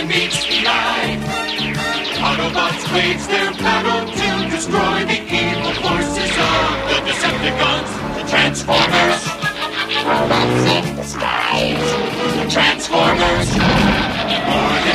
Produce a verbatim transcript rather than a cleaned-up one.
vision meets the eye. Autobots wage their battle to destroy the evil forces of the Decepticons, the Transformers. Robots in disguise. The Transformers. More